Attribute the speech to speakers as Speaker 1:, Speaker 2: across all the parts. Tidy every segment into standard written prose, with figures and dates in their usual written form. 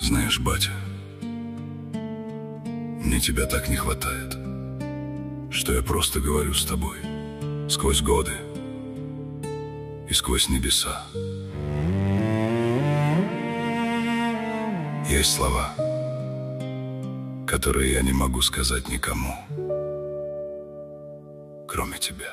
Speaker 1: Знаешь, батя, мне тебя так не хватает, что я просто говорю с тобой сквозь годы и сквозь небеса. Есть слова, которые я не могу сказать никому, кроме тебя.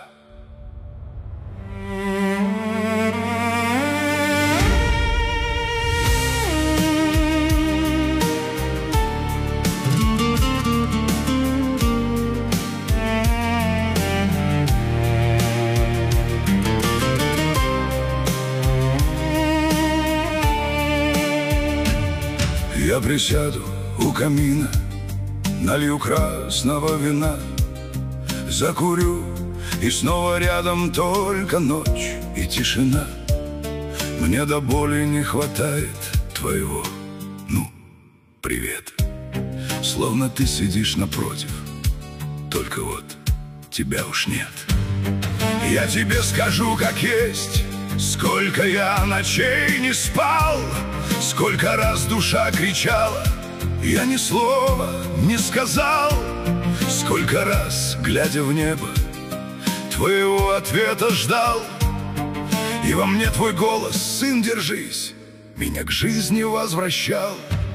Speaker 1: Я присяду у камина, налью красного вина, закурю, и снова рядом только ночь и тишина. Мне до боли не хватает твоего, привет. Словно ты сидишь напротив, только вот тебя уж нет. Я тебе скажу, как есть, сколько я ночей не спал, сколько раз душа кричала, я ни слова не сказал. Сколько раз, глядя в небо, твоего ответа ждал. И во мне твой голос: сын, держись, меня к жизни возвращал.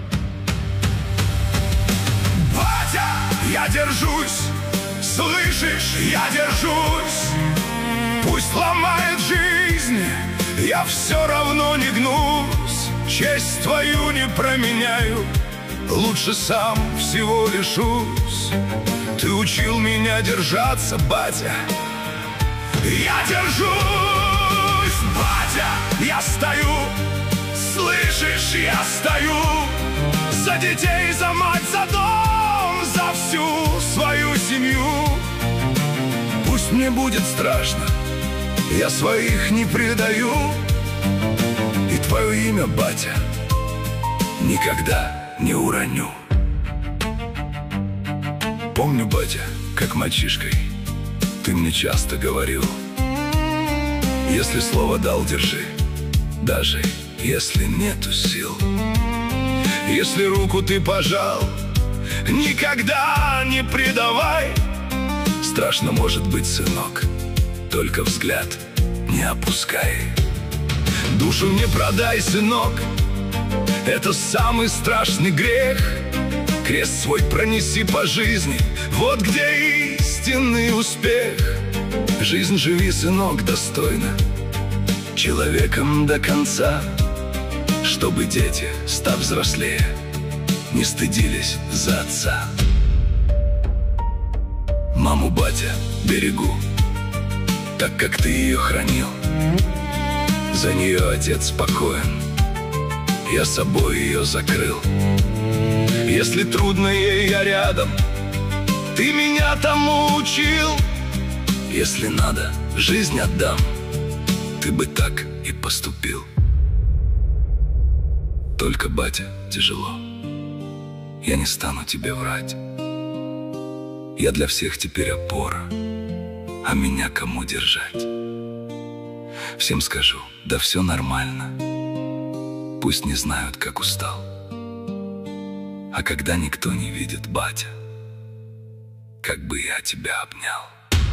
Speaker 1: Батя, я держусь, слышишь, я держусь. Пусть ломает жизнь, я все равно не гнусь. Честь твою не променяю, лучше сам всего лишусь. Ты учил меня держаться, батя, я держусь. Батя, я стою, слышишь, я стою. За детей, за мать, за дом, за всю свою семью. Пусть мне будет страшно, я своих не предаю. И твое имя, батя, никогда не уроню. Помню, батя, как мальчишкой ты мне часто говорил: если слово дал, держи, даже если нету сил. Если руку ты пожал, никогда не предавай. Страшно может быть, сынок, только взгляд не опускай. Душу не продай, сынок, это самый страшный грех. Крест свой пронеси по жизни, вот где истинный успех. Жизнь живи, сынок, достойно, человеком до конца, чтобы дети, став взрослее, не стыдились за отца. Маму, батя, берегу, так как ты ее хранил. За нее отец спокоен, я собой ее закрыл. Если трудно ей, я рядом, ты меня тому учил. Если надо, жизнь отдам, ты бы так и поступил. Только, батя, тяжело, я не стану тебе врать. Я для всех теперь опора, а меня кому держать? Всем скажу, да все нормально, пусть не знают, как устал. А когда никто не видит, батя, как бы я тебя обнял.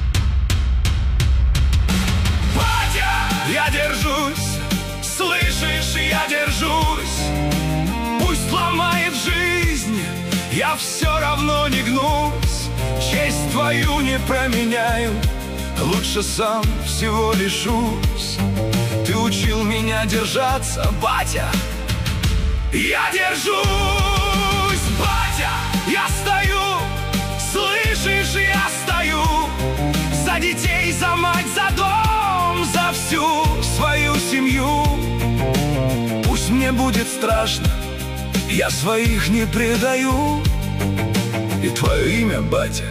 Speaker 1: Батя, я держусь, слышишь, я держусь. Пусть ломает жизнь, я все равно не гнусь. Честь твою не променяю, лучше сам всего лишусь. Ты учил меня держаться, батя, я держусь. Батя, я стою, слышишь, я стою. За детей, за мать, за дом, за всю свою семью. Пусть мне будет страшно, я своих не предаю. И твое имя, батя,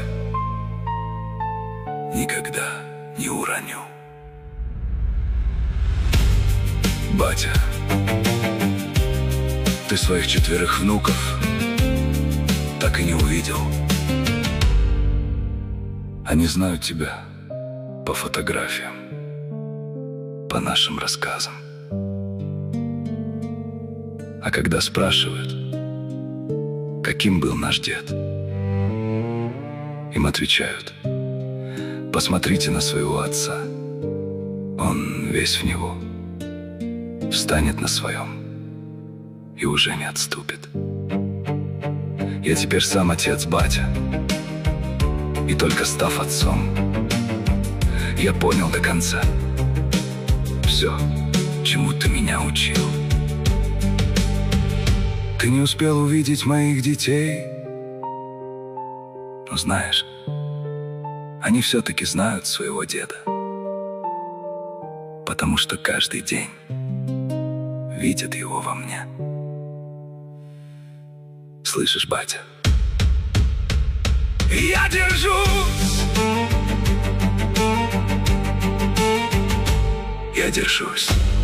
Speaker 1: никогда не уроню. Батя, ты своих 4 внуков так и не увидел. Они знают тебя по фотографиям, по нашим рассказам. А когда спрашивают, каким был наш дед. Им отвечают: посмотрите на своего отца, он весь в него, встанет на своем и уже не отступит. Я теперь сам отец, батя, и только став отцом, я понял до конца все, чему ты меня учил. Ты не успел увидеть моих детей, но знаешь, они все-таки знают своего деда, потому что каждый день видят его во мне. Слышишь, батя? Я держусь, я держусь.